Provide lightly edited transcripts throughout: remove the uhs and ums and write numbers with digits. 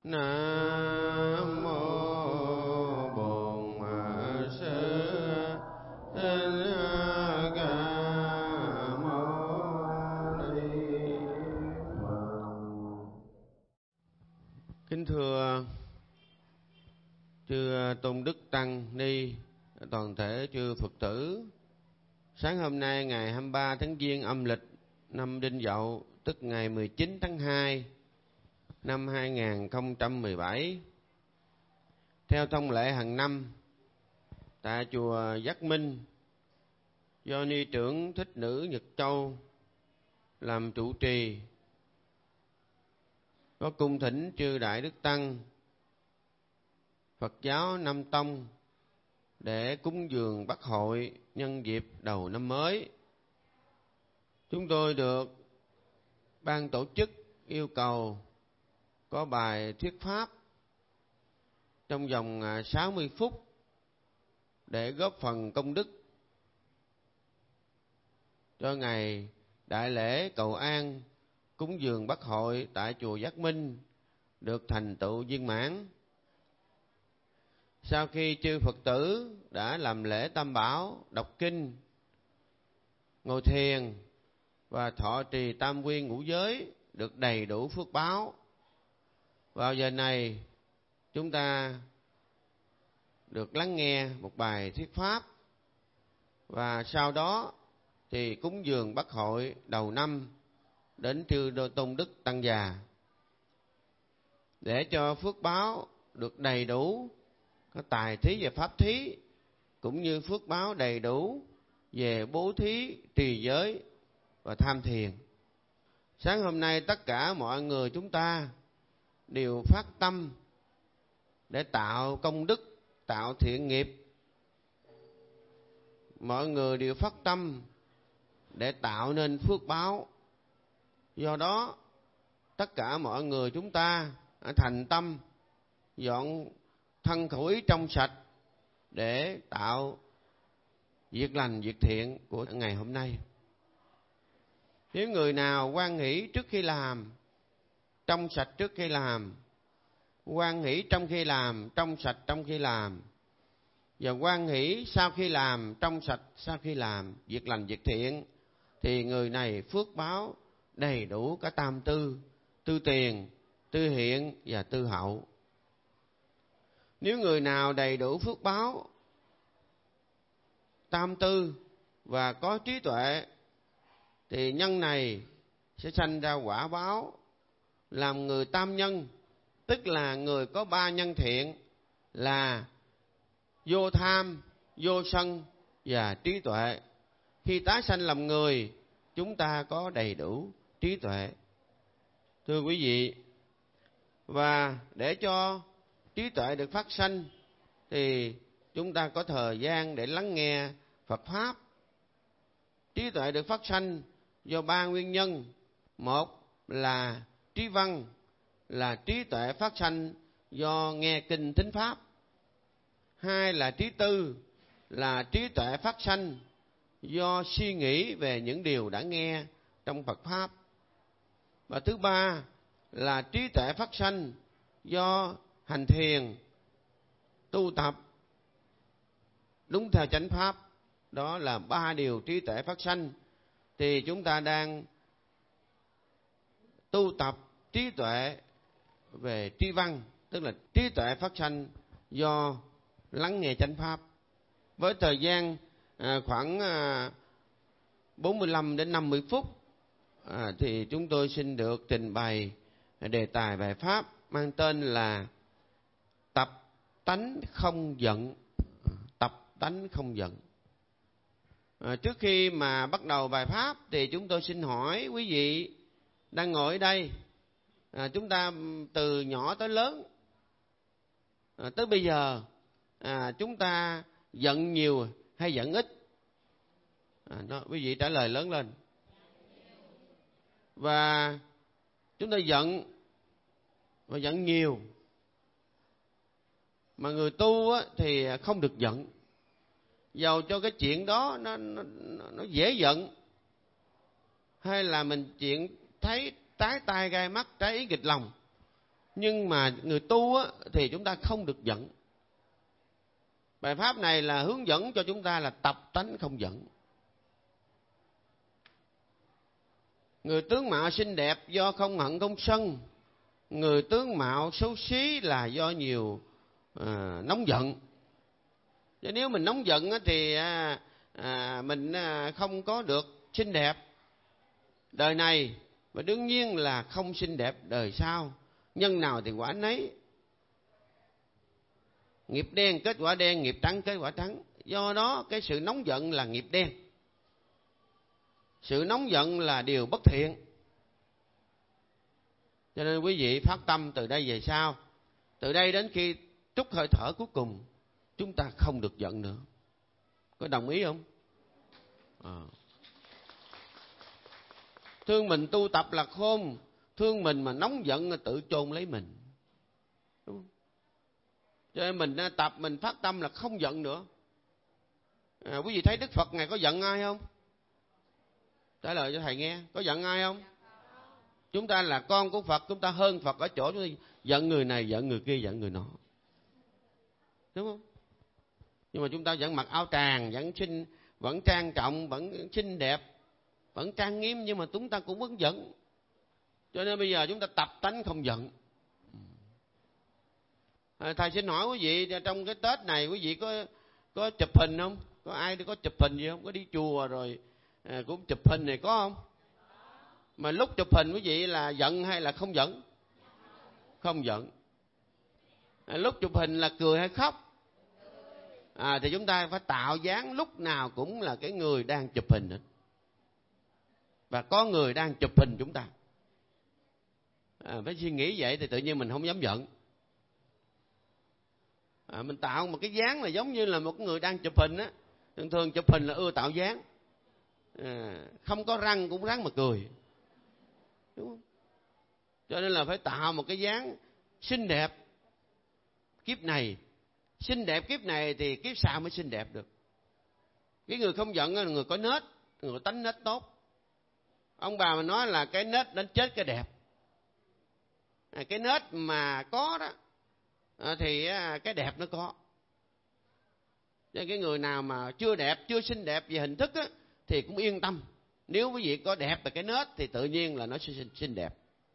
Nam mô Bổn Sư Thích Ca Mâu Ni Phật. Kính thưa chư tôn đức tăng ni, toàn thể chư Phật tử, sáng hôm nay ngày 23 tháng Giêng âm lịch năm Đinh Dậu, tức ngày 19 tháng 2 năm 2017, theo thông lệ hàng năm, tại chùa Giác Minh, do Ni trưởng Thích Nữ Nhật Châu làm trụ trì, có cung thỉnh chư Đại Đức Tăng Phật giáo Nam Tông để cúng dường Bắc hội nhân dịp đầu năm mới. Chúng tôi được ban tổ chức yêu cầu có bài thuyết pháp trong vòng 60 phút để góp phần công đức cho ngày đại lễ cầu an cúng dường Bắc hội tại chùa Giác Minh được thành tựu viên mãn. Sau khi chư Phật tử đã làm lễ Tam Bảo, đọc kinh, ngồi thiền và thọ trì tam quy ngũ giới được đầy đủ phước báo, vào giờ này chúng ta được lắng nghe một bài thuyết pháp, và sau đó thì cúng dường Bắc hội đầu năm đến chư tôn đức tăng già, để cho phước báo được đầy đủ, có tài thí và pháp thí, cũng như phước báo đầy đủ về bố thí, trì giới và tham thiền. Sáng hôm nay tất cả mọi người chúng ta đều phát tâm để tạo công đức, tạo thiện nghiệp. Mọi người đều phát tâm để tạo nên phước báo. Do đó, tất cả mọi người chúng ta thành tâm dọn thân khẩu ý trong sạch để tạo việc lành, việc thiện của ngày hôm nay. Nếu người nào hoan hỷ trước khi làm, trong sạch trước khi làm, hoan hỷ trong khi làm, trong sạch trong khi làm, và hoan hỷ sau khi làm, trong sạch sau khi làm việc lành, việc thiện, thì người này phước báo đầy đủ cả tam tư: tư tiền, tư hiện và tư hậu. Nếu người nào đầy đủ phước báo tam tư và có trí tuệ, thì nhân này sẽ sanh ra quả báo làm người tam nhân, tức là người có ba nhân thiện là vô tham, vô sân và trí tuệ. Khi tái sanh làm người, chúng ta có đầy đủ trí tuệ. Thưa quý vị, và để cho trí tuệ được phát sanh thì chúng ta có thời gian để lắng nghe Phật Pháp. Trí tuệ được phát sanh do ba nguyên nhân. Một là trí văn, là trí tuệ phát sanh do nghe kinh thính Pháp. Hai là trí tư, là trí tuệ phát sanh do suy nghĩ về những điều đã nghe trong Phật Pháp. Và thứ ba là trí tuệ phát sanh do hành thiền, tu tập đúng theo chánh Pháp. Đó là ba điều trí tuệ phát sanh. Thì chúng ta đang tu tập trí tuệ về trí văn, tức là trí tuệ phát sanh do lắng nghe chánh Pháp. Với thời gian khoảng 45 đến 50 phút thì chúng tôi xin được trình bày đề tài bài Pháp mang tên là tập tánh không giận. Tập tánh không giận. Trước khi mà bắt đầu bài Pháp thì chúng tôi xin hỏi quý vị đang ngồi ở đây, chúng ta từ nhỏ tới lớn, tới bây giờ, chúng ta giận nhiều hay giận ít? Quý vị trả lời lớn lên. Và chúng ta giận, và giận nhiều. Mà người tu thì không được giận, dầu cho cái chuyện đó nó dễ giận, hay là mình chuyện thấy trái tai gai mắt, trái ý nghịch lòng, Nhưng mà người tu á, thì chúng ta không được giận. Bài pháp này là hướng dẫn cho chúng ta là tập tánh không giận. Người tướng mạo xinh đẹp do không hận không sân. Người tướng mạo xấu xí là do nhiều nóng giận. Chứ nếu mình nóng giận á, thì mình không có được xinh đẹp đời này, và đương nhiên là không xinh đẹp đời sau. Nhân nào thì quả nấy. Nghiệp đen kết quả đen, nghiệp trắng kết quả trắng. Do đó cái sự nóng giận là nghiệp đen. Sự nóng giận là điều bất thiện. Cho nên quý vị phát tâm từ đây về sau, từ đây đến khi trút hơi thở cuối cùng, chúng ta không được giận nữa. Có đồng ý không? Thương mình tu tập là khôn, thương mình mà nóng giận là tự chôn lấy mình. Đúng không? Cho nên mình tập, mình phát tâm là không giận nữa. Quý vị thấy Đức Phật Ngài có giận ai không? Trả lời cho thầy nghe, có giận ai không? Chúng ta là con của Phật, chúng ta hơn Phật ở chỗ chúng ta giận người này, giận người kia, giận người nọ. Đúng không? Nhưng mà chúng ta vẫn mặc áo tràng, vẫn trang trọng, vẫn xinh đẹp, vẫn trang nghiêm, nhưng mà chúng ta cũng vẫn giận. Cho nên bây giờ chúng ta tập tánh không giận. Thầy xin hỏi quý vị, trong cái Tết này quý vị có chụp hình không? Có ai có chụp hình gì không? Có đi chùa rồi cũng chụp hình này có không? Mà lúc chụp hình quý vị là giận hay là không giận? Không giận. Lúc chụp hình là cười hay khóc? Thì chúng ta phải tạo dáng lúc nào cũng là cái người đang chụp hình hết. Và có người đang chụp hình chúng ta. Phải suy nghĩ vậy thì tự nhiên mình không dám giận. Mình tạo một cái dáng là giống như là một người đang chụp hình á. Thường chụp hình là ưa tạo dáng. Không có răng cũng ráng mà cười. Đúng không? Cho nên là phải tạo một cái dáng xinh đẹp kiếp này. Xinh đẹp kiếp này thì kiếp sau mới xinh đẹp được. Cái người không giận là người có nết, người có tánh nết tốt. Ông bà mình nói là cái nết đến chết cái đẹp. Cái nết mà có đó thì cái đẹp nó có. Cho cái người nào mà chưa đẹp, chưa xinh đẹp về hình thức á, thì cũng yên tâm. Nếu quý vị có đẹp về cái nết thì tự nhiên là nó sẽ xinh đẹp.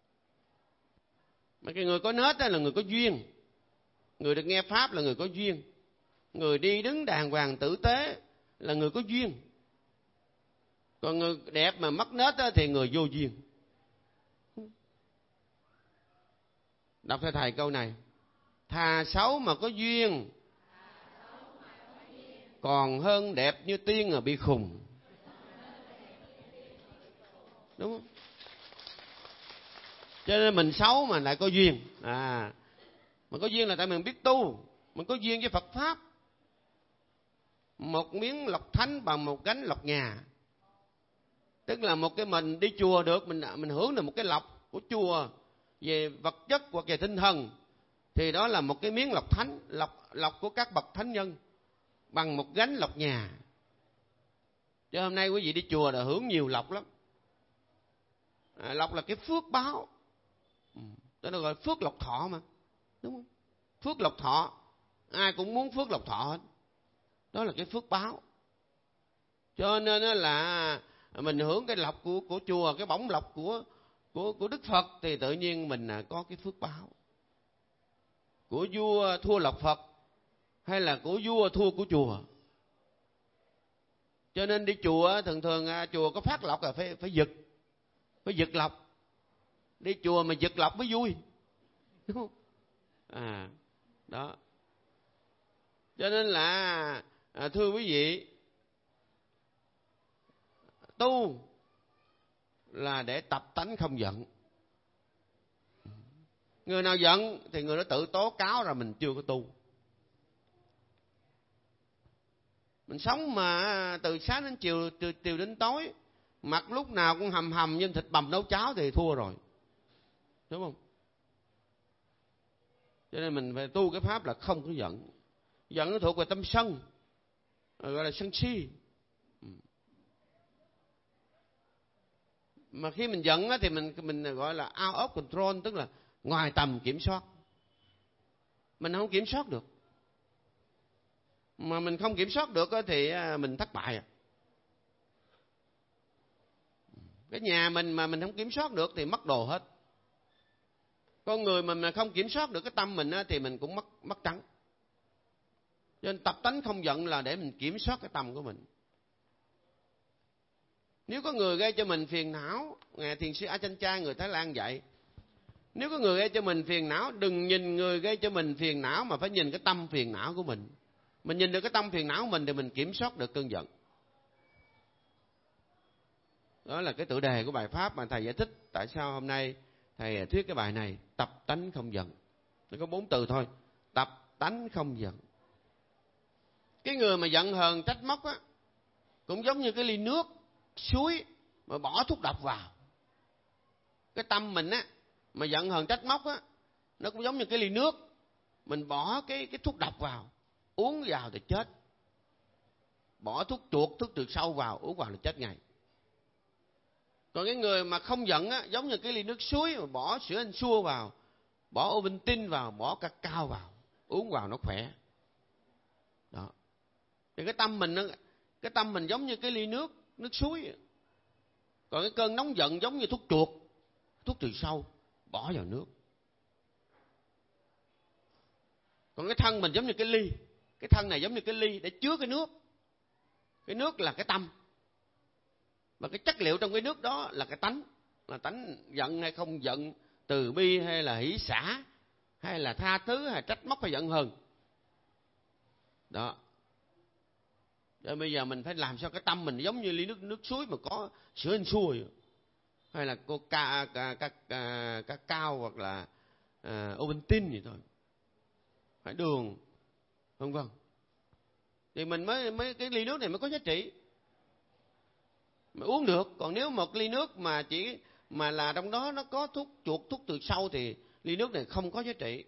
Mà cái người có nết đó là người có duyên. Người được nghe Pháp là người có duyên. Người đi đứng đàng hoàng tử tế là người có duyên. Còn người đẹp mà mất nết đó thì người vô duyên. Đọc theo thầy câu này. Thà xấu mà có duyên, còn hơn đẹp như tiên mà bị khùng. Đúng không? Cho nên mình xấu mà lại có duyên. Mà có duyên là tại mình biết tu. Mình có duyên với Phật Pháp. Một miếng lọc thánh bằng một gánh lọc nhà. Tức là một cái mình đi chùa được, mình hưởng được một cái lọc của chùa về vật chất hoặc về tinh thần, thì đó là một cái miếng lọc thánh, lọc của các bậc thánh nhân bằng một gánh lọc nhà. Chứ hôm nay quý vị đi chùa là hưởng nhiều lọc lắm. Lọc là cái phước báo. Đó là gọi phước lộc thọ mà. Đúng không? Phước lộc thọ. Ai cũng muốn phước lộc thọ hết. Đó là cái phước báo. Cho nên là mình hưởng cái lộc của chùa, cái bổng lộc của Đức Phật, thì tự nhiên mình có cái phước báo. Của vua thua lộc Phật, hay là của vua thua của chùa. Cho nên đi chùa, thường chùa có phát lộc là phải giật lộc. Đi chùa mà giật lộc mới vui. Đúng không? Đó. Cho nên là thưa quý vị, tu là để tập tánh không giận. Người nào giận thì người đó tự tố cáo là mình chưa có tu. Mình sống mà từ sáng đến chiều, từ chiều đến tối, mặt lúc nào cũng hầm hầm như thịt bằm nấu cháo thì thua rồi. Đúng không? Cho nên mình phải tu cái pháp là không có giận. Giận nó thuộc về tâm sân, gọi là sân si. Mà khi mình giận thì mình gọi là out of control, tức là ngoài tầm kiểm soát. Mình không kiểm soát được. Mà mình không kiểm soát được thì mình thất bại. Cái nhà mình mà mình không kiểm soát được thì mất đồ hết. Con người mà không kiểm soát được cái tâm mình thì mình cũng mất trắng. Cho nên tập tánh không giận là để mình kiểm soát cái tâm của mình. Nếu có người gây cho mình phiền não, Ngài Thiền sư Ajahn Chah người Thái Lan dạy, nếu có người gây cho mình phiền não, đừng nhìn người gây cho mình phiền não mà phải nhìn cái tâm phiền não của mình. Mình nhìn được cái tâm phiền não của mình thì mình kiểm soát được cơn giận. Đó là cái tựa đề của bài pháp mà thầy giải thích tại sao hôm nay thầy thuyết cái bài này, tập tánh không giận. Nó có 4 từ thôi, tập tánh không giận. Cái người mà giận hờn trách móc á, cũng giống như cái ly nước suối mà bỏ thuốc độc vào. Cái tâm mình á mà giận hờn trách móc á, nó cũng giống như cái ly nước mình bỏ cái thuốc độc vào, uống vào thì chết. Bỏ thuốc chuột, thuốc trừ sâu vào, uống vào là chết ngay. Còn cái người mà không giận á, giống như cái ly nước suối mà bỏ sữa anh xua vào, bỏ Ovaltine vào, bỏ cacao vào, uống vào nó khỏe. Đó. Thì cái tâm mình giống như cái ly nước suối. Còn cái cơn nóng giận giống như thuốc chuột, thuốc trừ sâu, bỏ vào nước. Còn cái thân mình giống như cái ly, cái thân này giống như cái ly để chứa cái nước. Cái nước là cái tâm. Và cái chất liệu trong cái nước đó là cái tánh. Là tánh giận hay không giận, từ bi hay là hỷ xả, hay là tha thứ, hay trách móc, hay giận hờn. Đó. Rồi bây giờ mình phải làm sao cái tâm mình giống như ly nước suối mà có sữa anh xua, hay là cacao hoặc là Ovaltine gì thôi, phải đường, vân vân, thì mình mới cái ly nước này mới có giá trị mà uống được. Còn nếu một ly nước mà chỉ mà là trong đó nó có thuốc chuột, thuốc trừ sâu thì ly nước này không có giá trị.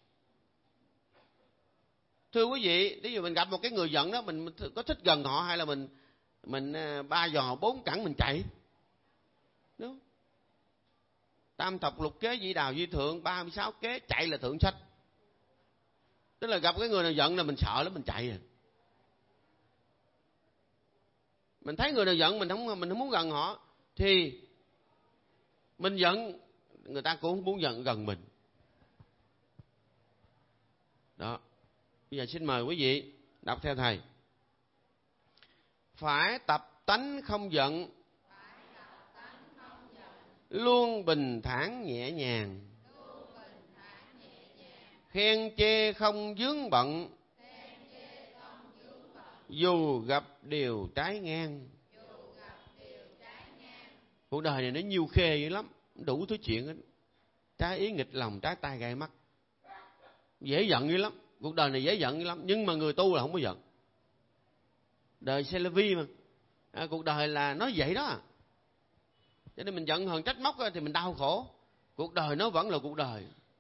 Thưa quý vị, ví dụ mình gặp một cái người giận đó, mình có thích gần họ hay là mình 3 giò 4 cẳng mình chạy? Đúng không? Tam thập lục kế dĩ đào duy thượng, 36 kế chạy là thượng sách. Tức là gặp cái người nào giận là mình sợ lắm, mình chạy à. Mình thấy người nào giận mình không muốn gần họ thì mình giận, người ta cũng không muốn giận gần mình. Đó. Bây giờ xin mời quý vị đọc theo thầy. Phải tập tánh không giận, luôn bình thản nhẹ nhàng, khen chê không vướng bận, dù gặp điều trái ngang. Cuộc đời này nó nhiều khê dữ lắm, đủ thứ chuyện hết. Trái ý nghịch lòng, trái tai gai mắt, dễ giận dữ lắm. Cuộc đời này dễ giận dữ lắm, nhưng mà người tu là không có giận. Đời c'est la vie mà, cuộc đời là nói vậy đó. Cho nên mình giận hờn trách móc thì mình đau khổ. Cuộc đời nó vẫn là cuộc đời.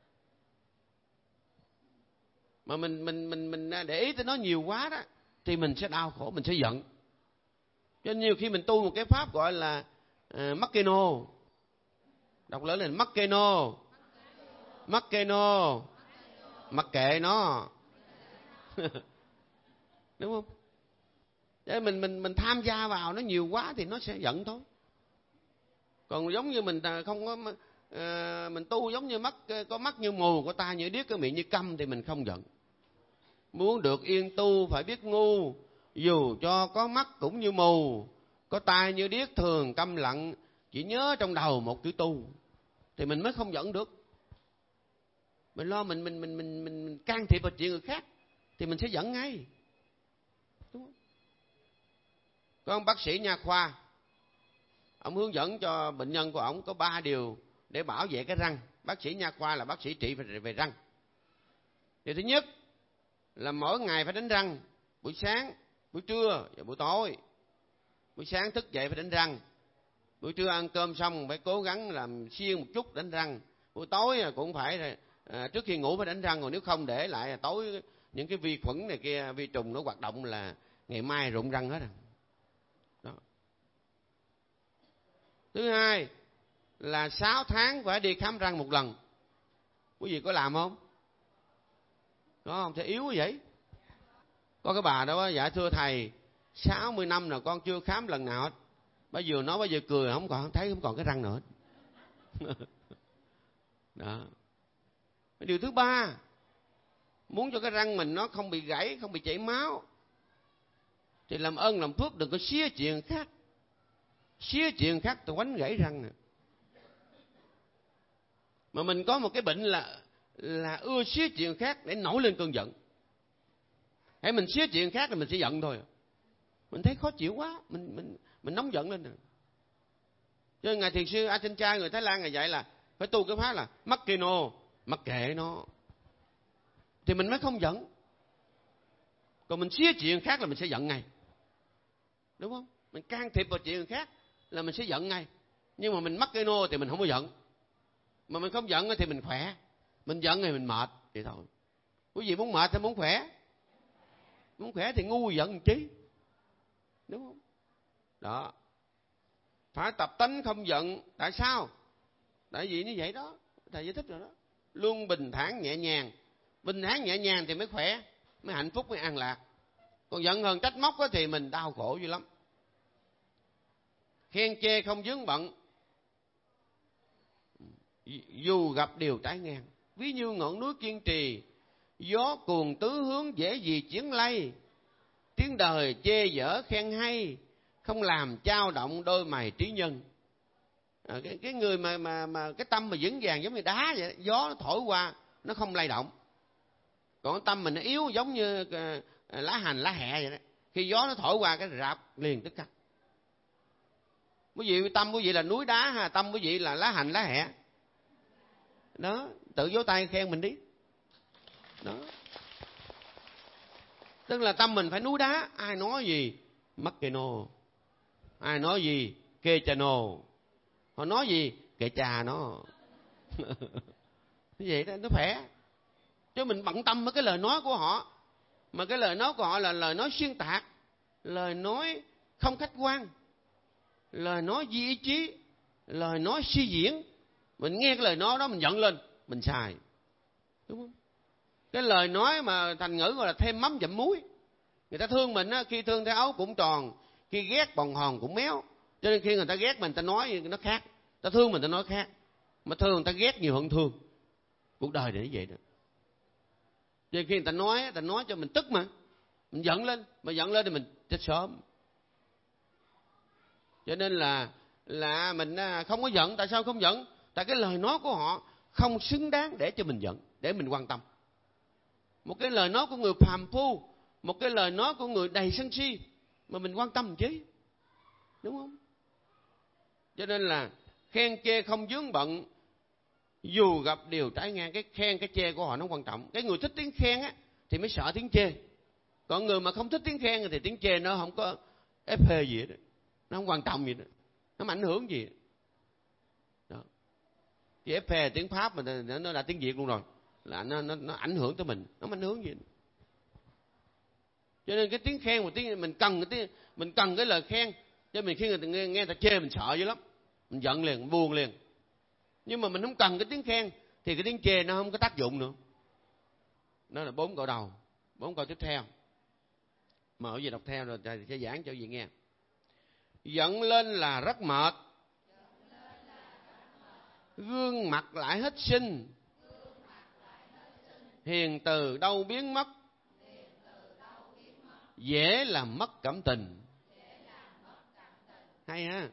Mà mình để ý tới nó nhiều quá đó thì mình sẽ đau khổ, mình sẽ giận. Cho nên nhiều khi mình tu một cái pháp gọi là Makeno. Đọc lớn lên Makeno. Makeno. Mặc kệ nó. Đúng không? Để mình tham gia vào nó nhiều quá thì nó sẽ giận thôi. Còn giống như mình không có mình tu giống như có mắt như mù, có tai như điếc, có miệng như câm thì mình không giận. Muốn được yên tu phải biết ngu, dù cho có mắt cũng như mù, có tai như điếc thường câm lặng, chỉ nhớ trong đầu một chữ tu thì mình mới không giận được. Mình lo mình can thiệp vào chuyện người khác thì mình sẽ giận ngay. Đúng không? Có ông bác sĩ nha khoa, ông hướng dẫn cho bệnh nhân của ông có 3 điều để bảo vệ cái răng. Bác sĩ nha khoa là bác sĩ trị về răng. Điều thứ nhất là mỗi ngày phải đánh răng, buổi sáng, buổi trưa và buổi tối. Buổi sáng thức dậy phải đánh răng, buổi trưa ăn cơm xong phải cố gắng làm siêng một chút đánh răng, buổi tối cũng phải trước khi ngủ phải đánh răng, còn nếu không để lại tối những cái vi khuẩn này kia, vi trùng nó hoạt động là ngày mai rụng răng hết. Đó. Thứ hai là 6 tháng phải đi khám răng một lần. Quý vị có làm không? Có không? Thế yếu quá vậy. Có cái bà đó, dạ thưa thầy, 60 năm rồi con chưa khám lần nào hết. Bà vừa nói bà vừa cười, không còn cái răng nữa. Đó. Điều thứ ba, muốn cho cái răng mình nó không bị gãy, không bị chảy máu, thì làm ơn làm phước đừng có xía chuyện khác. Xía chuyện khác tôi quánh gãy răng nè. Mà mình có một cái bệnh là ưa xía chuyện khác để nổi lên cơn giận. Hãy mình xía chuyện khác thì mình sẽ giận thôi. Mình thấy khó chịu quá, mình nóng giận lên. Cho nên ngài thiền sư Ajahn Chah người Thái Lan ngài dạy là phải tu cái pháp là mắc keno, mặc kệ nó, thì mình mới không giận. Còn mình xía chuyện khác là mình sẽ giận ngay, đúng không? Mình can thiệp vào chuyện khác là mình sẽ giận ngay. Nhưng mà mình mắc keno thì mình không có giận. Mà mình không giận thì mình khỏe. Mình giận thì mình mệt, vậy thôi. Quý vị muốn mệt hay muốn khỏe? Muốn khỏe thì ngu giận làm chí, đúng không? Đó. Phải tập tánh không giận. Tại sao? Tại vì như vậy đó, thầy giải thích rồi đó. Luôn bình thản nhẹ nhàng. Bình thản nhẹ nhàng thì mới khỏe, mới hạnh phúc, mới an lạc. Còn giận hờn trách móc thì mình đau khổ dữ lắm. Khen chê không vướng bận, dù gặp điều trái ngang. Ví như ngọn núi kiên trì, gió cuồng tứ hướng dễ gì chuyển lay. Tiếng đời chê dở khen hay, không làm chao động đôi mày trí nhân. Cái người mà cái tâm mà vững vàng giống như đá vậy, gió nó thổi qua nó không lay động. Còn tâm mình nó yếu giống như lá hành lá hẹ vậy đó, khi gió nó thổi qua cái rạp liền tức khắc. Quý vị tâm quý vị là núi đá ha, tâm quý vị là lá hành lá hẹ đó, tự vỗ tay khen mình đi đó. Tức là tâm mình phải núi đá, ai nói gì mắc kê nô, ai nói gì kê cha nô, họ nói gì kệ cha nó. Như vậy đó nó khỏe. Chứ mình bận tâm với cái lời nói của họ, mà cái lời nói của họ là lời nói xuyên tạc, lời nói không khách quan, lời nói di ý chí, lời nói suy diễn. Mình nghe cái lời nói đó mình giận lên, mình xài, đúng không? Cái lời nói mà thành ngữ gọi là thêm mắm dặm muối. Người ta thương mình á, khi thương thấy ấu cũng tròn, khi ghét bòn hòn cũng méo. Cho nên khi người ta ghét mình, ta nói nó khác, ta thương mình ta nói khác. Mà thương người ta ghét nhiều hơn thương. Cuộc đời này như vậy đó. Cho nên khi người ta nói cho mình tức mà mình giận lên, mà giận lên thì mình chết sớm. Cho nên là mình không có giận. Tại sao không giận? Tại cái lời nói của họ không xứng đáng để cho mình giận, để mình quan tâm. Một cái lời nói của người phàm phu, một cái lời nói của người đầy sân si mà mình quan tâm chứ, đúng không? Cho nên là khen chê không vướng bận, dù gặp điều trái ngang. Cái khen cái chê của họ nó quan trọng. Cái người thích tiếng khen á thì mới sợ tiếng chê. Còn người mà không thích tiếng khen thì tiếng chê nó không có ép phê gì hết, nó không quan trọng gì đó, nó không ảnh hưởng gì đó. Cái ép phê tiếng Pháp mà nó là tiếng Việt luôn rồi, là nó ảnh hưởng tới mình, nó không ảnh hưởng gì đó. Cho nên cái tiếng khen, một tiếng mình cần cái lời khen. Cho mình khi người ta nghe người ta chê mình sợ dữ lắm, mình giận liền, mình buồn liền. Nhưng mà mình không cần cái tiếng khen thì cái tiếng chê nó không có tác dụng nữa. Đó là 4 câu đầu. 4 câu tiếp theo mở gì đọc theo rồi thầy sẽ giảng cho gì nghe. Giận lên là rất mệt, gương mặt lại hết sinh, hiền từ đâu biến mất, dễ làm mất cảm tình. Hay ha.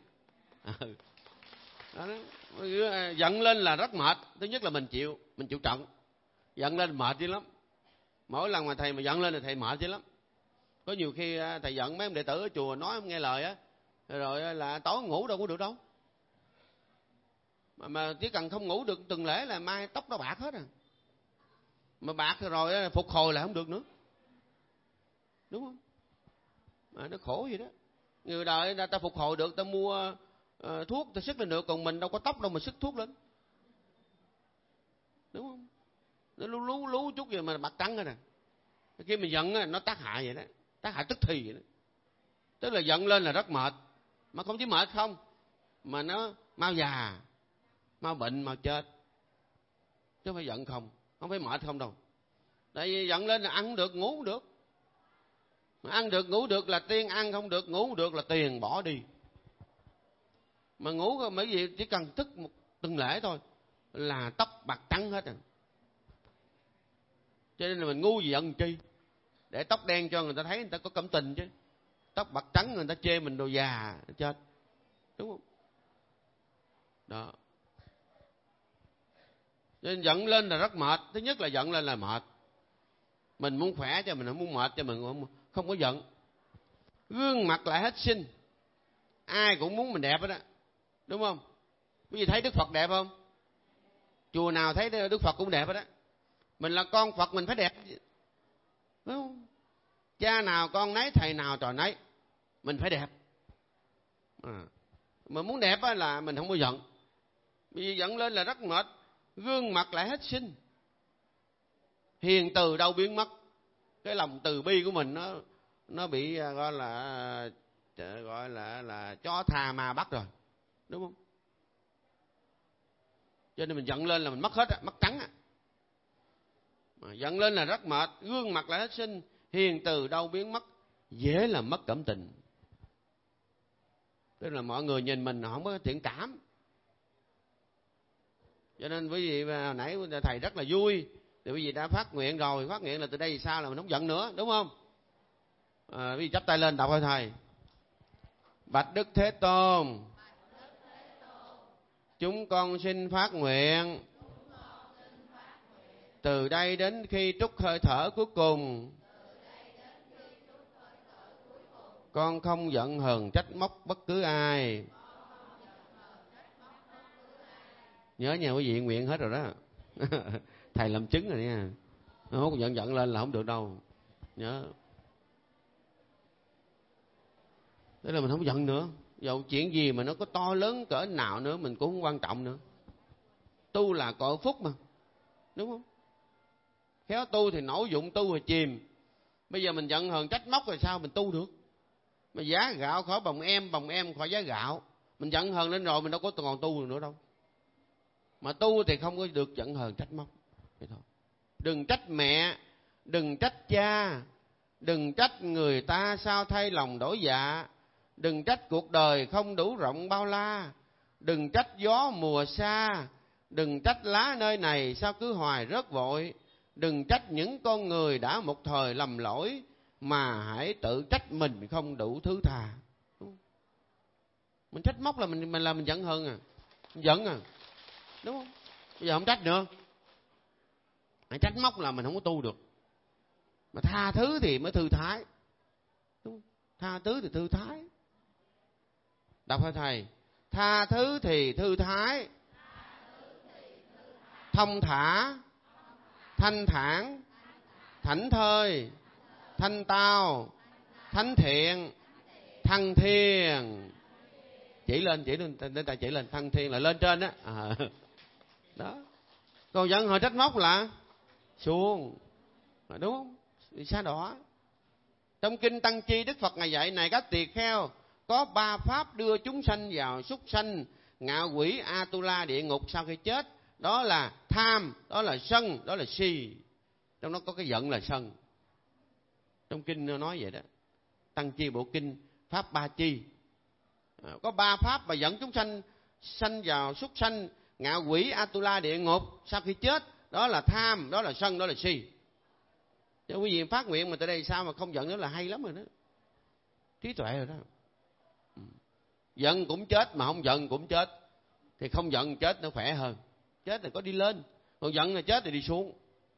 Đó. Giận lên là rất mệt. Thứ nhất là mình chịu trận. Giận lên mệt dữ lắm. Mỗi lần mà thầy mà giận lên thì thầy mệt dữ lắm. Có nhiều khi thầy giận mấy ông đệ tử ở chùa nói không nghe lời á, rồi là tối ngủ đâu có được đâu. Mà chỉ cần không ngủ được tuần lễ là mai tóc nó bạc hết à. Mà bạc rồi phục hồi lại không được nữa, đúng không? Mà nó khổ vậy đó. Người đời ta phục hồi được, ta mua thuốc ta sức lên được, còn mình đâu có tóc đâu mà sức thuốc lên, đúng không? Nó lú chút gì mà bạc trắng hết nè. Khi mình giận nó tác hại vậy đó, tác hại tức thì vậy đó. Tức là giận lên là rất mệt, mà không chỉ mệt không, mà nó mau già, mau bệnh, mau chết. chứ không phải giận không phải mệt không đâu. Tại vì giận lên là ăn không được, ngủ không được. Mà ăn được ngủ được là tiền, ăn không được ngủ không được là tiền bỏ đi. Mà ngủ mấy gì chỉ cần thức một tuần lễ thôi là tóc bạc trắng hết rồi. Cho nên là mình ngu gì giận chi, để tóc đen cho người ta thấy người ta có cảm tình chứ. Tóc bạc trắng người ta chê mình đồ già chết, đúng không? Đó. Nên giận lên là rất mệt. Thứ nhất là giận lên là mệt. Mình muốn khỏe cho mình không muốn mệt cho mình không có giận. Gương mặt lại hết xinh. Ai cũng muốn mình đẹp hết á, đúng không? Quý vị thấy Đức Phật đẹp không? Chùa nào thấy Đức Phật cũng đẹp hết á. Mình là con Phật mình phải đẹp, đúng không? Cha nào con nấy, thầy nào trò nấy, mình phải đẹp. Mà muốn đẹp á là mình không có giận. Vì giận lên là rất mệt. Gương mặt lại hết xinh. Hiền từ đâu biến mất. Cái lòng từ bi của mình nó bị gọi là chó tha ma bắt rồi, đúng không? Cho nên mình giận lên là mình mất hết á, mất trắng á. Mà giận lên là rất mệt. Gương mặt lại hết xinh, hiền từ đâu biến mất, dễ làm mất cảm tình. Tức là mọi người nhìn mình không có thiện cảm. Cho nên quý vị hồi nãy thầy rất là vui, thì quý vị đã phát nguyện rồi. Phát nguyện là từ đây thì sao là mình không giận nữa, đúng không? Quý vị chắp tay lên đọc thôi thầy. Bạch Đức Thế Tôn, chúng con xin phát nguyện từ đây đến khi trút hơi thở cuối cùng, con không giận hờn trách móc bất cứ ai. Nhớ nha quý vị, nguyện hết rồi đó. Thầy làm chứng rồi nha. Không giận lên là không được đâu. Nhớ. Thế là mình không giận nữa. Dầu chuyện gì mà nó có to lớn cỡ nào nữa mình cũng không quan trọng nữa. Tu là cội phúc mà, đúng không? Khéo tu thì nổi dụng, tu thì chìm. Bây giờ mình giận hờn trách móc rồi sao mình tu được? Mà giá gạo khỏi bồng em khỏi giá gạo. Mình giận hờn lên rồi mình đâu có còn tu được nữa đâu. Mà tu thì không có được giận hờn trách móc. Vậy thôi. Đừng trách mẹ, đừng trách cha, đừng trách người ta sao thay lòng đổi dạ, đừng trách cuộc đời không đủ rộng bao la, đừng trách gió mùa xa, đừng trách lá nơi này sao cứ hoài rớt vội, đừng trách những con người đã một thời lầm lỗi, mà hãy tự trách mình không đủ thứ tha. Mình trách móc là mình giận hờn à, giận à, đúng không? Bây giờ không trách nữa. Trách móc là mình không có tu được. Mà tha thứ thì mới thư thái, đúng không? Tha thứ thì thư thái. Đọc thôi thầy. Tha thứ thì thư thái, thông thả, thanh thản, thảnh thơi, thanh tao, thánh thiện, thăng thiên. Chỉ lên đến ta chỉ lên, thăng thiên là lên trên đó. Đó. Còn giận hờn trách móc là xuống, đúng không? Đi xa đỏ. Trong kinh Tăng Chi, Đức Phật ngài dạy này các tỳ kheo, có 3 pháp đưa chúng sanh vào súc sanh, ngạ quỷ, Atula, địa ngục sau khi chết. Đó là tham, đó là sân, đó là si. Trong đó có cái giận là sân. Trong kinh nó nói vậy đó. Tăng Chi bộ kinh pháp 3 chi. Có 3 pháp mà dẫn chúng sanh vào súc sanh, ngạ quỷ, Atula, địa ngục sau khi chết. Đó là tham, đó là sân, đó là si. Cho quý vị phát nguyện mà từ đây sao mà không giận nữa là hay lắm rồi đó. Trí tuệ rồi đó. Giận cũng chết mà không giận cũng chết. Thì không giận chết nó khỏe hơn. Chết thì có đi lên, còn giận là chết thì đi xuống.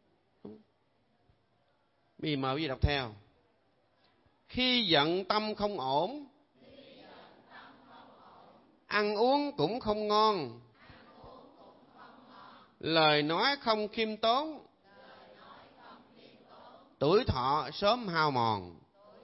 Bây giờ mời quý vị đọc theo. Khi giận tâm không ổn, ăn uống cũng không ngon, lời nói không khiêm tốn, tuổi thọ sớm hao mòn.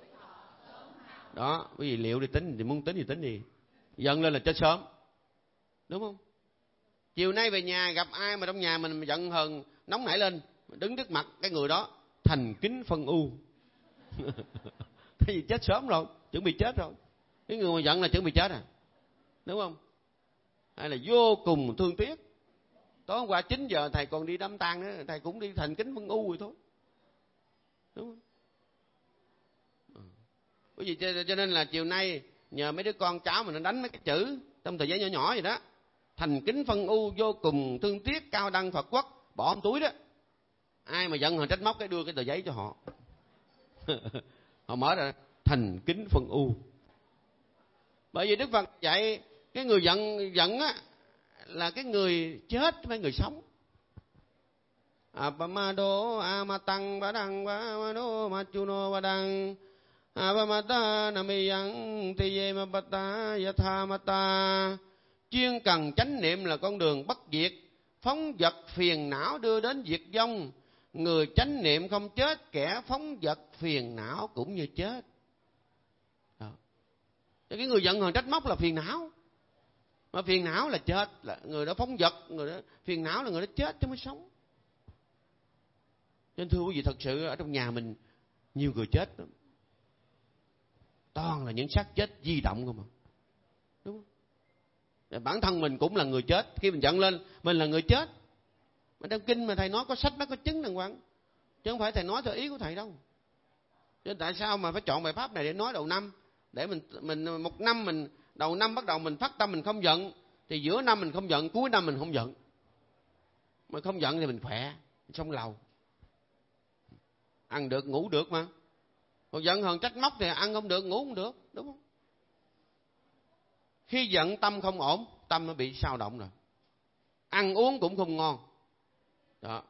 Đó, quý vị liệu đi tính thì muốn tính thì tính đi. Giận lên là chết sớm, đúng không? Chiều nay về nhà gặp ai mà trong nhà mình giận hờn nóng nảy lên, đứng trước mặt cái người đó thành kính phân ưu. Thế vì chết sớm rồi, chuẩn bị chết rồi. Cái người mà giận là chuẩn bị chết à, đúng không? Hay là vô cùng thương tiếc, Tối hôm qua 9 giờ thầy còn đi đám tang nữa, thầy cũng đi thành kính phân u rồi thôi. Đúng không? Bởi vì cho nên là chiều nay nhờ mấy đứa con cháu mình nó đánh mấy cái chữ trong tờ giấy nhỏ nhỏ vậy đó. Thành kính phân u, vô cùng thương tiếc, cao đăng Phật quốc, bỏ trong túi đó. Ai mà giận họ trách móc cái đưa cái tờ giấy cho họ. Họ mở ra thành kính phân u. Bởi vì Đức Phật dạy cái người giận á là cái người chết, không phải người sống. Apamado amatang badang vamado machuno badang apamata namiyang tiyemapata yathamata. Chuyên cần chánh niệm là con đường bất diệt, phóng dật phiền não đưa đến diệt vong. Người chánh niệm không chết, kẻ phóng dật phiền não cũng như chết. Đó. Cái người giận hờn trách móc là phiền não. Mà phiền não là chết, là người đó phóng dật, người đó phiền não là người đó chết chứ mới sống. Nên thưa quý vị, thật sự ở trong nhà mình nhiều người chết lắm. Toàn là những xác chết di động không mà. Đúng không? Bản thân mình cũng là người chết. Khi mình giận lên mình là người chết. Mà trong kinh mà thầy nói có sách nó có chứng đàng hoàng, chứ không phải thầy nói theo ý của thầy đâu. Chứ tại sao mà phải chọn bài pháp này để nói đầu năm, để mình một năm mình đầu năm bắt đầu mình phát tâm mình không giận, thì giữa năm mình không giận, cuối năm mình không giận. Mà không giận thì mình khỏe, sống lâu, ăn được ngủ được mà. Còn giận hờn trách móc thì ăn không được, ngủ không được, đúng không? Khi giận tâm không ổn, tâm nó bị sao động rồi, ăn uống cũng không ngon. Đó.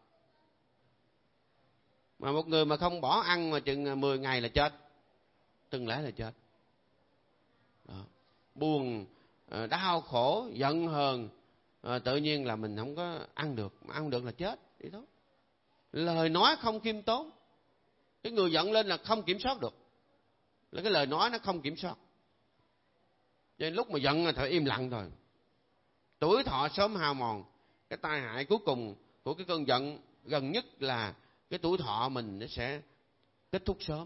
Mà một người mà không bỏ ăn mà chừng 10 ngày là chết, từng lẽ là chết. Đó. Buồn, đau khổ, giận hờn, tự nhiên là mình không có ăn được, mà ăn được là chết vậy thôi. Lời nói không khiêm tốn, cái người giận lên là không kiểm soát được, là cái lời nói nó không kiểm soát. Cho nên lúc mà giận là phải im lặng thôi. Tuổi thọ sớm hao mòn. Cái tai hại cuối cùng của cái cơn giận gần nhất là cái tuổi thọ mình nó sẽ kết thúc sớm.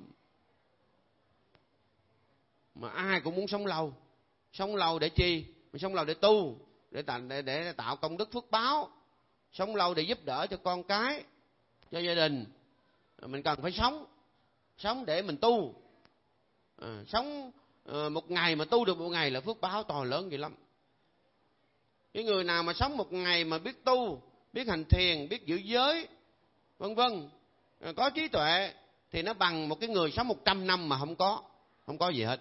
Mà ai cũng muốn sống lâu. Sống lâu để chi? Mình sống lâu để tu, để tạo công đức phước báo. Sống lâu để giúp đỡ cho con cái, cho gia đình. Mình cần phải sống để mình tu. Sống một ngày mà tu được một ngày là phước báo to lớn vậy lắm. Cái người nào mà sống một ngày mà biết tu, biết hành thiền, biết giữ giới, vân vân, có trí tuệ, thì nó bằng một cái người sống 100 năm mà không có gì hết.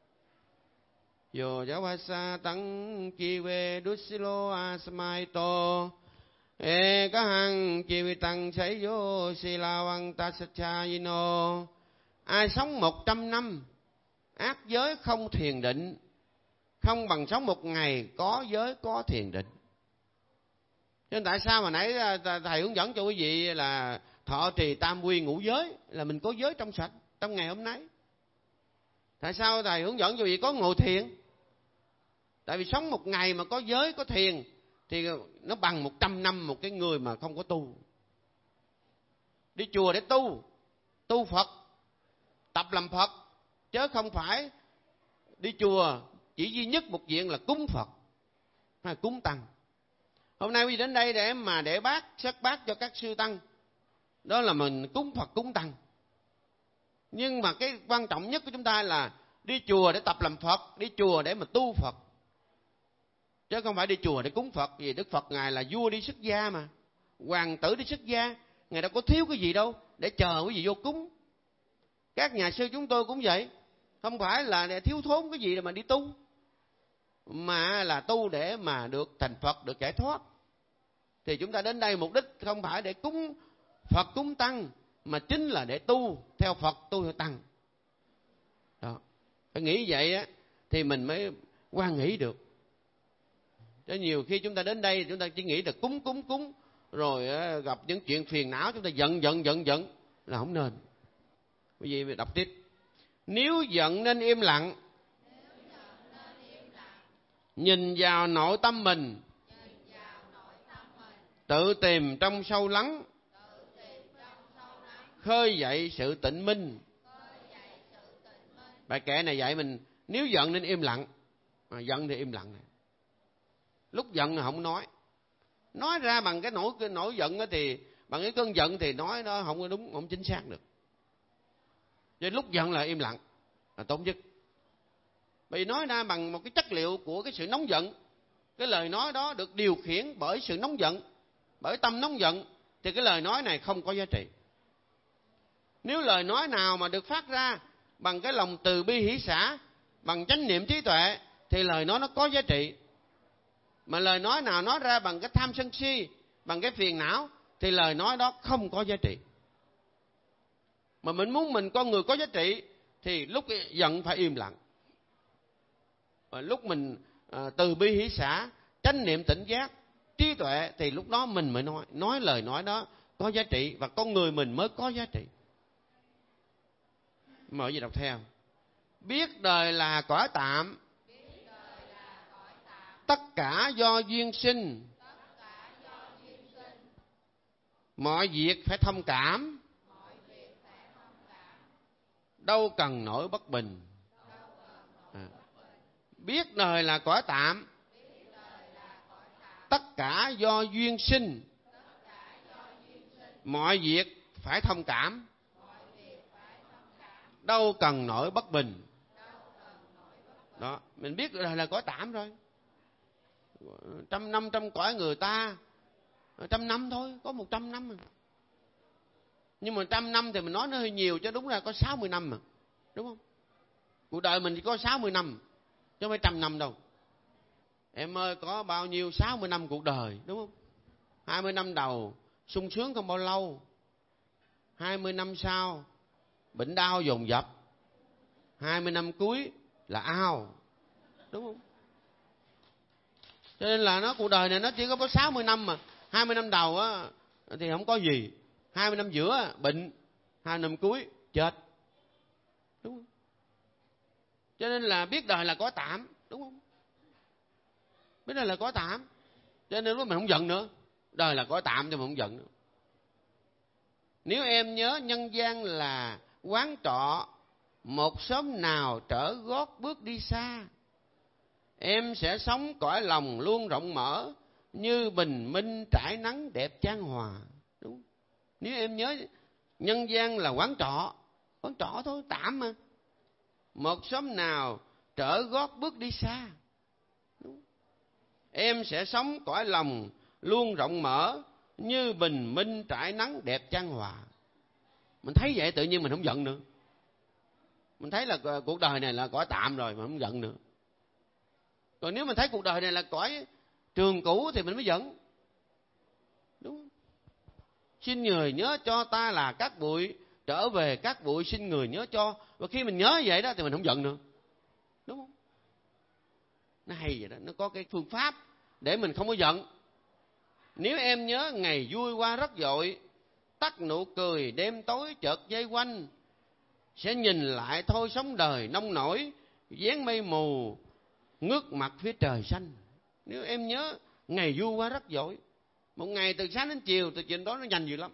Yo javasa tăng chi ve dusilo asmaito e kahang chi vi tăng sei yo silawang tasachayino. Ai sống 100 năm ác giới không thiền định, không bằng sống một ngày có giới có thiền định. Nên tại sao mà nãy thầy hướng dẫn cho quý vị là thọ trì tam quy ngũ giới, là mình có giới trong sạch trong ngày hôm nay. Tại sao thầy hướng dẫn cho quý vị có ngồi thiền? Tại vì sống một ngày mà có giới có thiền thì nó bằng 100 năm một cái người mà không có tu. Đi chùa để tu Phật, tập làm Phật, chứ không phải đi chùa chỉ duy nhất một chuyện là cúng Phật hay cúng Tăng. Hôm nay quý vị đến đây để bác xét bác cho các sư tăng, đó là mình cúng Phật cúng Tăng. Nhưng mà cái quan trọng nhất của chúng ta là đi chùa để tập làm Phật, đi chùa để mà tu Phật, chứ không phải đi chùa để cúng Phật. Vì Đức Phật Ngài là vua đi xuất gia mà, hoàng tử đi xuất gia, Ngài đâu có thiếu cái gì đâu để chờ quý vị vô cúng. Các nhà sư chúng tôi cũng vậy, không phải là để thiếu thốn cái gì mà đi tu, mà là tu để mà được thành Phật, được giải thoát. Thì chúng ta đến đây mục đích không phải để cúng Phật cúng Tăng, mà chính là để tu theo Phật, tu theo Tăng. Đó. Phải nghĩ vậy á thì mình mới hoan hỷ được. Chứ nhiều khi chúng ta đến đây chúng ta chỉ nghĩ là cúng rồi gặp những chuyện phiền não chúng ta giận là không nên. Quý vị đọc tiếp. Nếu giận nên im lặng, nhìn vào nội tâm mình, tự tìm trong sâu lắng, khơi dậy sự tịnh minh. Bài kệ này dạy mình nếu giận nên im lặng, giận thì im lặng. Lúc giận là không nói, Nói ra bằng cái nổi giận thì bằng cái cơn giận thì nói nó không có đúng, không chính xác được. Cho nên lúc giận là im lặng là tốt nhất. Vì nói ra bằng một cái chất liệu của cái sự nóng giận, cái lời nói đó được điều khiển bởi sự nóng giận, bởi tâm nóng giận, thì cái lời nói này không có giá trị. Nếu lời nói nào mà được phát ra bằng cái lòng từ bi hỷ xả, bằng chánh niệm trí tuệ, thì lời nói nó có giá trị. Mà lời nói nào nói ra bằng cái tham sân si, bằng cái phiền não, thì lời nói đó không có giá trị. Mà mình muốn mình con người có giá trị thì lúc giận phải im lặng. Và lúc mình từ bi hỷ xả, chánh niệm tỉnh giác, trí tuệ, thì lúc đó mình mới nói lời nói đó có giá trị, và con người mình mới có giá trị. Mời gì đọc theo. Biết đời là cõi tạm, tất cả do duyên sinh, mọi việc phải thông cảm, đâu cần nổi bất bình. Biết đời là cõi tạm, tất cả do duyên sinh, mọi việc phải thông cảm, đâu cần nổi bất bình. Đó, mình biết đời là cõi tạm rồi. 100 năm trong cõi người ta, 100 năm thôi, có 100 năm mà. Nhưng mà 100 năm thì mình nói nó hơi nhiều, chứ đúng ra có 60 năm mà, đúng không? Cuộc đời mình chỉ có 60 năm, chứ không phải 100 năm đâu. Em ơi, có bao nhiêu 60 năm cuộc đời, đúng không? 20 năm đầu sung sướng không bao lâu, 20 năm sau bệnh đau dồn dập, 20 năm cuối là ao, đúng không? Cho nên là nó cuộc đời này nó chỉ có 60 năm mà. 20 năm đầu á thì không có gì, 20 năm giữa bệnh, 20 năm cuối chết, đúng không? Cho nên là biết đời là cõi tạm, đúng không? Biết đời là cõi tạm, cho nên lúc mình không giận nữa. Đời là cõi tạm thì mình không giận nữa. Nếu em nhớ nhân gian là quán trọ, một sớm nào trở gót bước đi xa, em sẽ sống cõi lòng luôn rộng mở, như bình minh trải nắng đẹp chan hòa, đúng. Nếu em nhớ nhân gian là quán trọ thôi, tạm mà. Một sớm nào trở gót bước đi xa, đúng. Em sẽ sống cõi lòng luôn rộng mở, như bình minh trải nắng đẹp chan hòa. Mình thấy vậy tự nhiên mình không giận nữa. Mình thấy là cuộc đời này là cõi tạm rồi mà không giận nữa. Còn nếu mình thấy cuộc đời này là cõi trường cũ thì mình mới giận, đúng không? Xin người nhớ cho ta là cát bụi, trở về cát bụi xin người nhớ cho. Và khi mình nhớ vậy đó thì mình không giận nữa, đúng không? Nó hay vậy đó, nó có cái phương pháp để mình không có giận. Nếu em nhớ ngày vui qua rất vội, tắt nụ cười đêm tối chợt dây quanh, sẽ nhìn lại thôi sống đời nông nổi, dáng mây mù ngước mặt phía trời xanh. Nếu em nhớ ngày vui qua rất vội, một ngày từ sáng đến chiều, từ chuyện đó nó nhanh dữ lắm.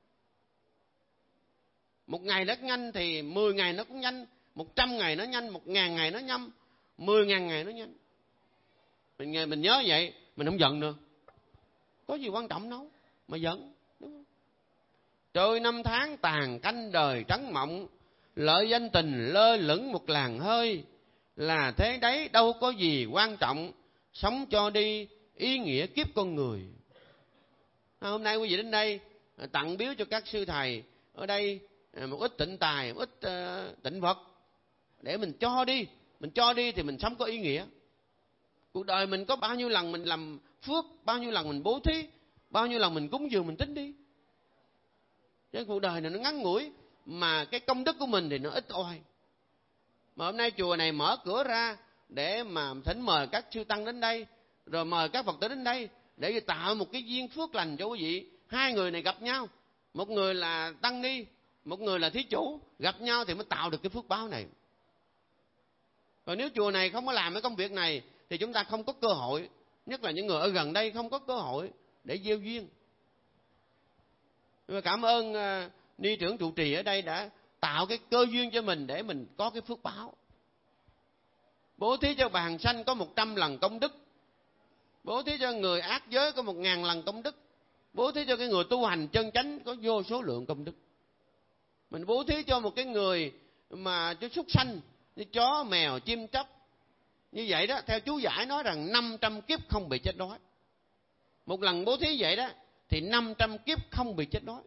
Một ngày nó nhanh thì 10 ngày nó cũng nhanh, 100 ngày nó nhanh, 1000 ngày nó nhanh, 10.000 ngày nó nhanh. Mình nhớ vậy, mình không giận nữa. Có gì quan trọng đâu mà giận, đúng không? Trôi năm tháng tàn canh đời trắng mộng, lợi danh tình lơ lửng một làn hơi, là thế đấy đâu có gì quan trọng, sống cho đi ý nghĩa kiếp con người. Hôm nay quý vị đến đây tặng biếu cho các sư thầy ở đây một ít tịnh tài, một ít tịnh vật để mình cho đi thì mình sống có ý nghĩa. Cuộc đời mình có bao nhiêu lần mình làm phước, bao nhiêu lần mình bố thí, bao nhiêu lần mình cúng dường, mình tính đi. Chứ cuộc đời này nó ngắn ngủi, mà cái công đức của mình thì nó ít ỏi. Mà hôm nay chùa này mở cửa ra để mà thỉnh mời các chư tăng đến đây, rồi mời các Phật tử đến đây để tạo một cái duyên phước lành cho quý vị. Hai người này gặp nhau, một người là tăng ni, một người là thí chủ, gặp nhau thì mới tạo được cái phước báo này. Rồi nếu chùa này không có làm cái công việc này thì chúng ta không có cơ hội, nhất là những người ở gần đây không có cơ hội để gieo duyên. Nhưng mà cảm ơn ni trưởng trụ trì ở đây đã tạo cái cơ duyên cho mình để mình có cái phước báo. Bố thí cho bàn sanh có 100 lần công đức, Bố thí cho người ác giới có 1000 lần công đức. Bố thí cho cái người tu hành chân chánh có vô số lượng công đức. Mình bố thí cho một cái người mà cho súc sanh như chó, mèo, chim chóc, như vậy đó, theo chú giải nói rằng 500 kiếp không bị chết đói. Một lần bố thí vậy đó thì 500 kiếp không bị chết đói.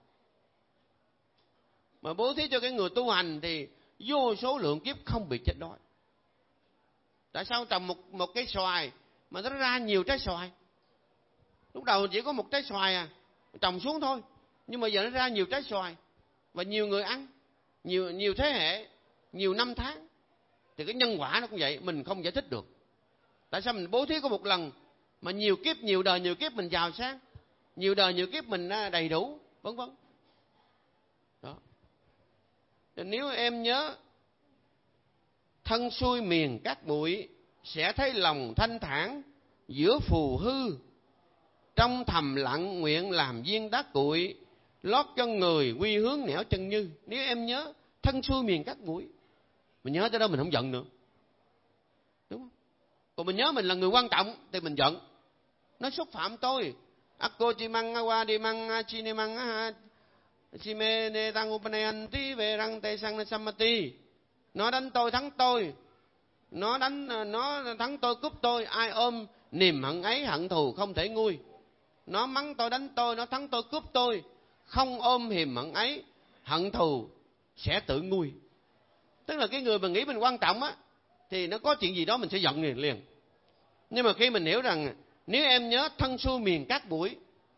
Mà bố thí cho cái người tu hành thì vô số lượng kiếp không bị chết đói. Tại sao trồng một cái xoài mà nó ra nhiều trái xoài? Lúc đầu chỉ có một trái xoài trồng xuống thôi, nhưng mà giờ nó ra nhiều trái xoài và nhiều người ăn, nhiều thế hệ, nhiều năm tháng. Thì cái nhân quả nó cũng vậy, mình không giải thích được. Tại sao mình bố thí có một lần mà nhiều kiếp, nhiều đời, nhiều kiếp mình giàu sang, nhiều đời, nhiều kiếp mình đầy đủ, vân vân. Đó. Nếu em nhớ thân xuôi miền cát bụi, sẽ thấy lòng thanh thản giữa phù hư. Trong thầm lặng nguyện làm viên đá cuội, lót cho người quy hướng nẻo chân như. Nếu em nhớ thân xuôi miền cát bụi, mình nhớ tới đó mình không giận nữa, đúng không? Còn mình nhớ mình là người quan trọng thì mình giận. Nó xúc phạm tôi. Akko chi mang awa đi mang chi ne mang chi me ne tăng upaneyanti về răng tây sang samati. Nó đánh tôi, thắng tôi. Nó thắng tôi, cướp tôi. Ai ôm niềm hận ấy, hận thù không thể nguôi. Nó mắng tôi, đánh tôi, nó thắng tôi, cướp tôi. Không ôm hiềm hận ấy, hận thù sẽ tự nguôi. Tức là cái người mà nghĩ mình quan trọng á, thì nó có chuyện gì đó mình sẽ giận liền. Nhưng mà khi mình hiểu rằng nếu em nhớ thân xuôi miền cát bụi,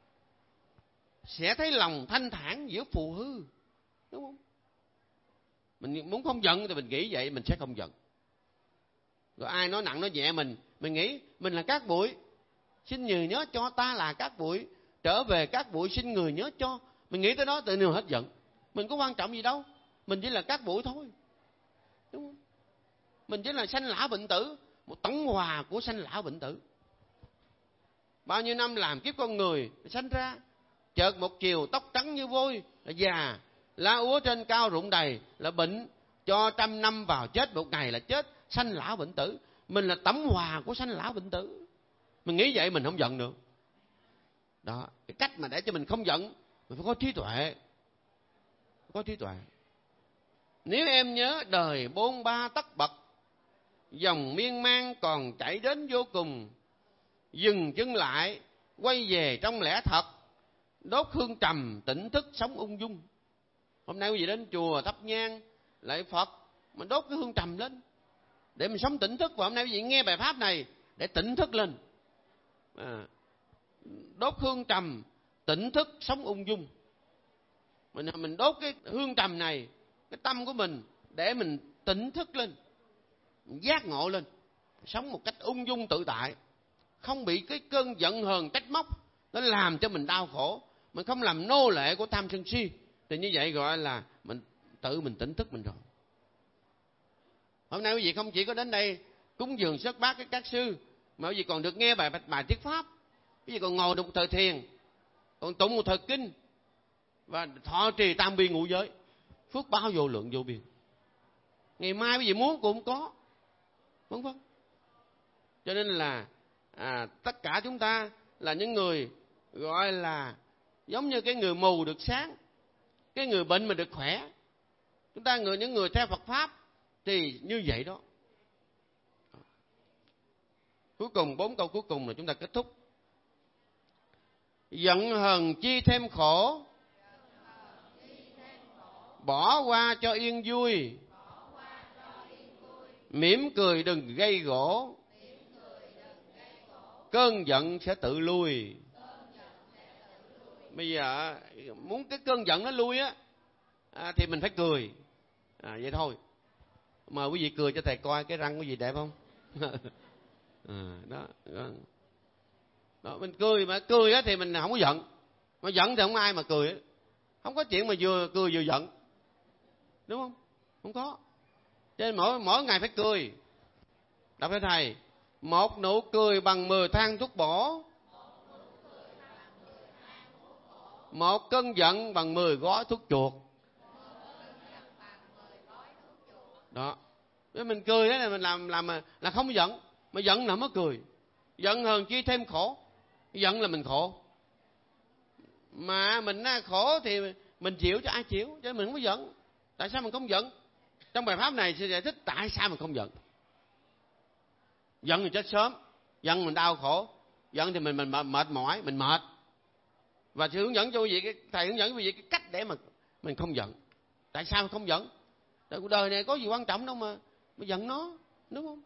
sẽ thấy lòng thanh thản giữa phù hư, đúng không? Mình muốn không giận thì mình nghĩ vậy, mình sẽ không giận. Rồi ai nói nặng nói nhẹ mình nghĩ mình là cát bụi, xin người nhớ cho ta là cát bụi, trở về cát bụi xin người nhớ cho. Mình nghĩ tới đó tự nhiên hết giận. Mình có quan trọng gì đâu, mình chỉ là cát bụi thôi, đúng không? Mình chỉ là sanh lão bệnh tử, một tổng hòa của sanh lão bệnh tử. Bao nhiêu năm làm kiếp con người sanh ra, chợt một chiều tóc trắng như vôi là già, lá úa trên cao rụng đầy là bệnh, cho 100 năm vào chết một ngày là chết, sanh lão bệnh tử. Mình là tổng hòa của sanh lão bệnh tử. Mình nghĩ vậy mình không giận được. Đó, cái cách mà để cho mình không giận, mình phải có trí tuệ. Có trí tuệ. Nếu em nhớ đời 43 tấc bậc, dòng miên man còn chảy đến vô cùng, dừng chân lại quay về trong lẽ thật, đốt hương trầm tỉnh thức sống ung dung. Hôm nay quý vị đến chùa thắp nhang lạy Phật, mình đốt cái hương trầm lên để mình sống tỉnh thức. Và hôm nay quý vị nghe bài pháp này để tỉnh thức lên. Đốt hương trầm tỉnh thức sống ung dung. Mình đốt cái hương trầm này, cái tâm của mình, để mình tỉnh thức lên, mình giác ngộ lên, sống một cách ung dung tự tại, không bị cái cơn giận hờn trách móc nó làm cho mình đau khổ. Mình không làm nô lệ của tham sân si, thì như vậy gọi là mình tự mình tỉnh thức mình rồi. Hôm nay quý vị không chỉ có đến đây cúng dường sớt bát với các sư, mà quý vị còn được nghe bài thuyết pháp. Quý vị còn ngồi được một thời thiền, còn tụng một thời kinh, và thọ trì tam bi ngũ giới, phước báo vô lượng vô biên. Ngày mai quý vị muốn cũng có, vân vân. Cho nên là tất cả chúng ta là những người gọi là giống như cái người mù được sáng, cái người bệnh mà được khỏe. Chúng ta những người theo Phật pháp thì như vậy đó. Cuối cùng 4 câu cuối cùng là chúng ta kết thúc. Giận hờn chi thêm khổ, bỏ qua cho yên vui. Mỉm cười đừng gây gỗ, cơn giận sẽ tự lui. Bây giờ muốn cái cơn giận nó lui á, thì mình phải cười. Vậy thôi. Mời quý vị cười cho thầy coi cái răng quý vị đẹp không? Đó. Mình cười, mà cười á thì mình không có giận. Mà giận thì không ai mà cười. Không có chuyện mà vừa cười vừa giận, đúng không? Không có. Cho nên mỗi ngày phải cười. Đọc cho thầy: một nụ cười bằng 10 thang thuốc bổ, một cơn giận bằng 10 gói thuốc chuột. Đó. Nếu mình cười là mình làm là không giận, mà giận là mới cười. Giận hờn chi thêm khổ. Giận là mình khổ. Mà mình khổ thì mình chịu, cho ai chịu, cho nên mình không có giận. Tại sao mình không giận? Trong bài pháp này sẽ giải thích tại sao mình không giận. Giận thì chết sớm, giận mình đau khổ, giận thì mình mệt mỏi, mình mệt. Và sự hướng dẫn cho quý vị, thầy hướng dẫn cho quý vị cái cách để mà mình không giận. Tại sao không giận? Tại cuộc đời này có gì quan trọng đâu mà giận nó, đúng không?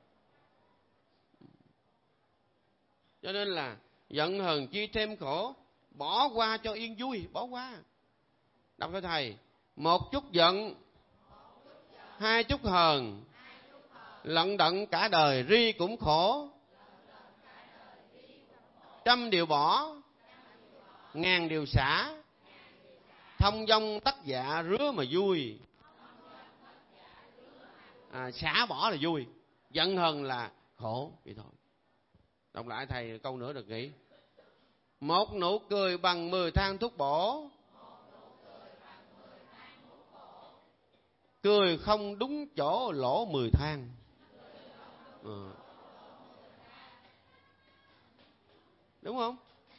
Cho nên là giận hờn chi thêm khổ, bỏ qua cho yên vui, bỏ qua. Đọc cho thầy: một chút giận, hai chút hờn, lận đận cả đời ri cũng khổ. Trăm điều bỏ, ngàn điều xả, thông dong tất dạ rứa mà vui. Xả bỏ là vui, giận hờn là khổ, vậy thôi. Đọc lại thầy câu nữa được nghỉ. Một nụ cười bằng 10 thang thuốc bổ, cười không đúng chỗ lỗ 10 thang. Đúng không?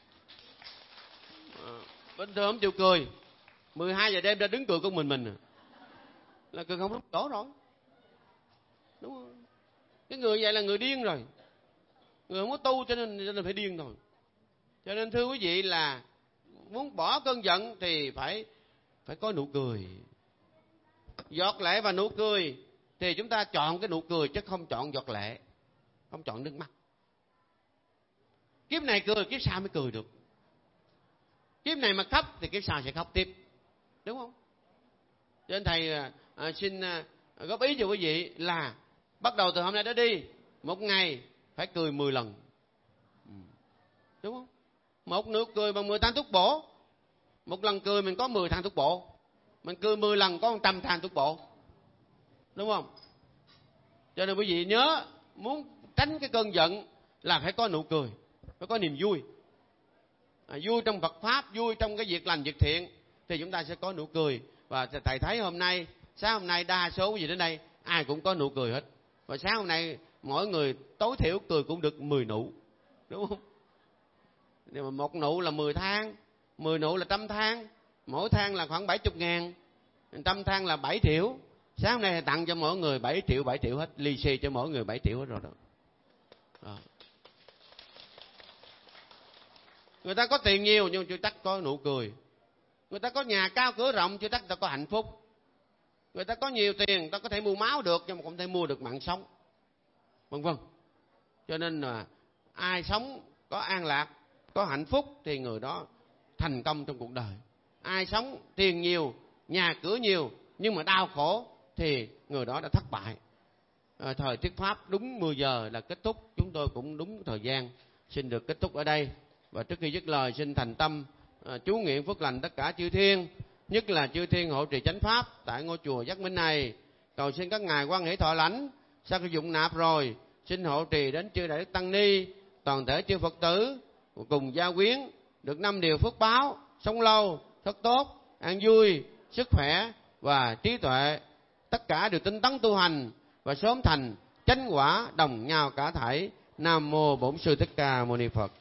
Bình thường không chịu cười, 12 giờ đêm ra đứng cười con mình là cười không đúng chỗ rồi, đúng không? Cái người vậy là người điên rồi, người không có tu cho nên phải điên thôi. Cho nên thưa quý vị là muốn bỏ cơn giận thì phải có nụ cười. Giọt lệ và nụ cười thì chúng ta chọn cái nụ cười chứ không chọn giọt lệ, không chọn nước mắt. Kiếp này cười, kiếp sau mới cười được. Kiếp này mà khóc thì kiếp sau sẽ khóc tiếp, đúng không? Cho nên thầy xin góp ý cho quý vị là bắt đầu từ hôm nay đó đi, một ngày phải cười 10 lần, đúng không? Một nụ cười bằng 10 thang thuốc bổ. Một lần cười mình có 10 thang thuốc bổ, mình cười 10 lần có 100 thang thuốc bổ, đúng không? Cho nên quý vị nhớ, muốn tránh cái cơn giận là phải có nụ cười, phải có niềm vui. Vui trong Phật Pháp, vui trong cái việc lành việc thiện thì chúng ta sẽ có nụ cười. Và thầy thấy hôm nay, sáng hôm nay đa số quý vị đến đây ai cũng có nụ cười hết. Và sáng hôm nay mỗi người tối thiểu cười cũng được 10 nụ, đúng không? Nhưng mà một nụ là 10 thang, 10 nụ là 100 thang, mỗi thang là khoảng 70.000, 100 thang là 7 triệu. Sáng hôm nay thầy tặng cho mỗi người 7 triệu hết, lì xì cho mỗi người 7 triệu hết rồi đó. Người ta có tiền nhiều nhưng chưa chắc có nụ cười. Người ta có nhà cao cửa rộng chưa chắc người ta có hạnh phúc. Người ta có nhiều tiền, người ta có thể mua máu được nhưng mà không thể mua được mạng sống, vân vân. Cho nên là ai sống có an lạc, có hạnh phúc thì người đó thành công trong cuộc đời. Ai sống tiền nhiều, nhà cửa nhiều nhưng mà đau khổ thì người đó đã thất bại. Thời thuyết pháp đúng 10 giờ là kết thúc, chúng tôi cũng đúng thời gian xin được kết thúc ở đây. Và trước khi dứt lời xin thành tâm chú nguyện phước lành tất cả chư thiên, nhất là chư thiên hộ trì chánh pháp tại ngôi chùa Giác Minh này. Cầu xin các ngài quan hỷ thọ lãnh, sau khi dụng nạp rồi xin hộ trì đến chư đại đức tăng ni, toàn thể chư Phật tử cùng gia quyến được 5 điều phước báo: sống lâu, thật tốt, an vui, sức khỏe và trí tuệ. Tất cả đều tinh tấn tu hành và sớm thành chánh quả đồng nhau cả thảy. Nam mô Bổn Sư Thích Ca Mâu Ni Phật.